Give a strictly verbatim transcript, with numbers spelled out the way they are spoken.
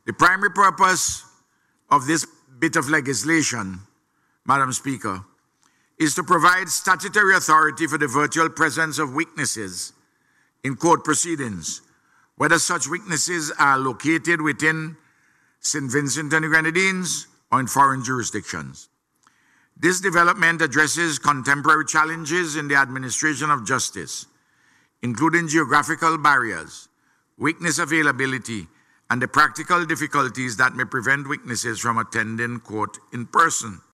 The primary purpose of this bit of legislation, Madam Speaker, is to provide statutory authority for the virtual presence of witnesses in court proceedings, whether such witnesses are located within Saint Vincent and the Grenadines or in foreign jurisdictions. This development addresses contemporary challenges in the administration of justice, including geographical barriers, witness availability, and the practical difficulties that may prevent witnesses from attending court in person.